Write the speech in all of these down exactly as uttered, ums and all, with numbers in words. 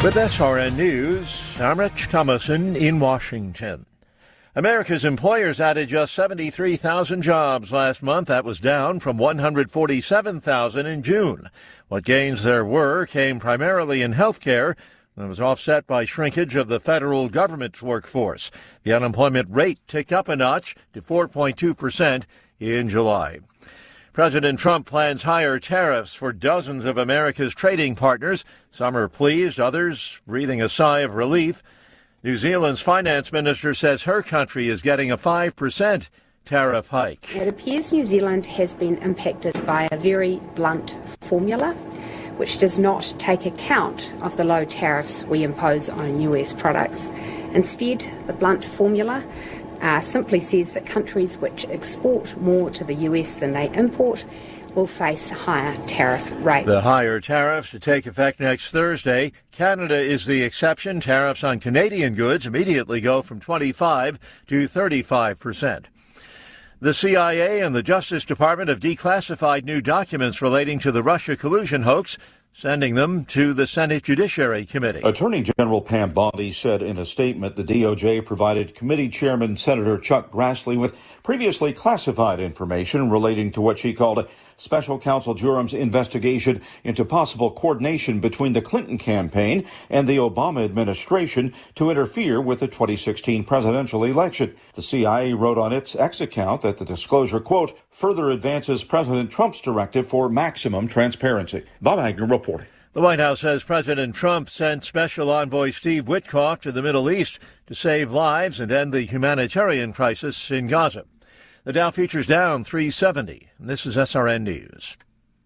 With S R N News, I'm Rich Thomason in Washington. America's employers added just seventy-three thousand jobs last month. That was down from one hundred forty-seven thousand in June. What gains there were came primarily in health care. It was offset by shrinkage of the federal government's workforce. The unemployment rate ticked up a notch to four point two percent in July. President Trump plans higher tariffs for dozens of America's trading partners. Some are pleased, others breathing a sigh of relief. New Zealand's finance minister says her country is getting a five percent tariff hike. It appears New Zealand has been impacted by a very blunt formula, which does not take account of the low tariffs we impose on U S products. Instead, the blunt formula uh, simply says that countries which export more to the U S than they import will face higher tariff rates. The higher tariffs to take effect next Thursday. Canada is the exception. Tariffs on Canadian goods immediately go from twenty-five to thirty-five percent. The C I A and the Justice Department have declassified new documents relating to the Russia collusion hoax, sending them to the Senate Judiciary Committee. Attorney General Pam Bondi said in a statement the D O J provided Committee Chairman Senator Chuck Grassley with previously classified information relating to what she called Special Counsel Durham's investigation into possible coordination between the Clinton campaign and the Obama administration to interfere with the twenty sixteen presidential election. The C I A wrote on its X account that the disclosure, quote, further advances President Trump's directive for maximum transparency. Bob Agnew reporting. The White House says President Trump sent Special Envoy Steve Witkoff to the Middle East to save lives and end the humanitarian crisis in Gaza. The Dow futures down three seventy. And this is S R N News.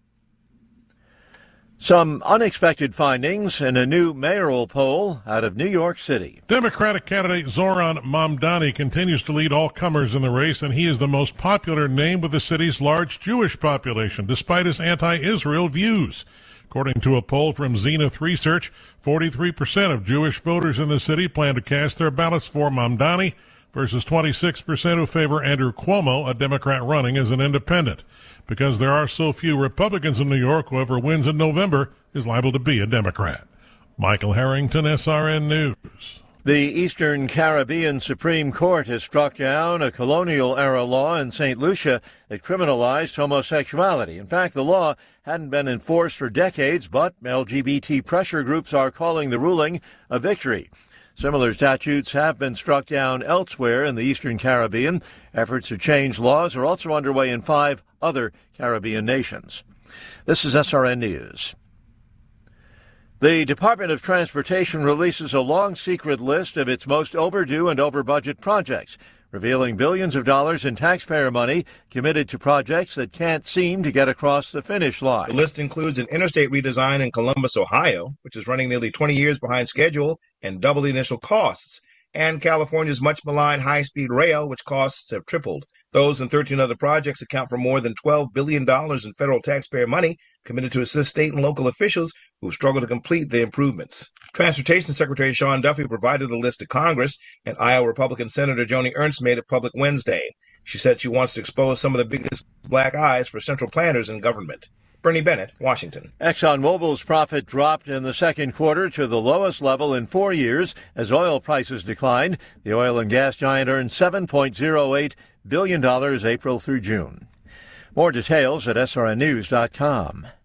Some unexpected findings in a new mayoral poll out of New York City. Democratic candidate Zoran Mamdani continues to lead all comers in the race, and he is the most popular name with the city's large Jewish population, despite his anti-Israel views. According to a poll from Zenith Research, forty-three percent of Jewish voters in the city plan to cast their ballots for Mamdani, versus twenty-six percent who favor Andrew Cuomo, a Democrat running as an independent. Because there are so few Republicans in New York, whoever wins in November is liable to be a Democrat. Michael Harrington, S R N News. The Eastern Caribbean Supreme Court has struck down a colonial-era law in Saint Lucia that criminalized homosexuality. In fact, the law hadn't been enforced for decades, but L G B T pressure groups are calling the ruling a victory. Similar statutes have been struck down elsewhere in the Eastern Caribbean. Efforts to change laws are also underway in five other Caribbean nations. This is S R N News. The Department of Transportation releases a long secret list of its most overdue and over-budget projects, revealing billions of dollars in taxpayer money committed to projects that can't seem to get across the finish line. The list includes an interstate redesign in Columbus, Ohio, which is running nearly twenty years behind schedule and double the initial costs, and California's much maligned high-speed rail, which costs have tripled. Those and thirteen other projects account for more than twelve billion dollars in federal taxpayer money committed to assist state and local officials who struggle to complete the improvements. Transportation Secretary Sean Duffy provided the list to Congress, and Iowa Republican Senator Joni Ernst made it public Wednesday. She said she wants to expose some of the biggest black eyes for central planners in government. Bernie Bennett, Washington. ExxonMobil's profit dropped in the second quarter to the lowest level in four years as oil prices declined. The oil and gas giant earned seven point oh eight billion dollars April through June. More details at S R N news dot com.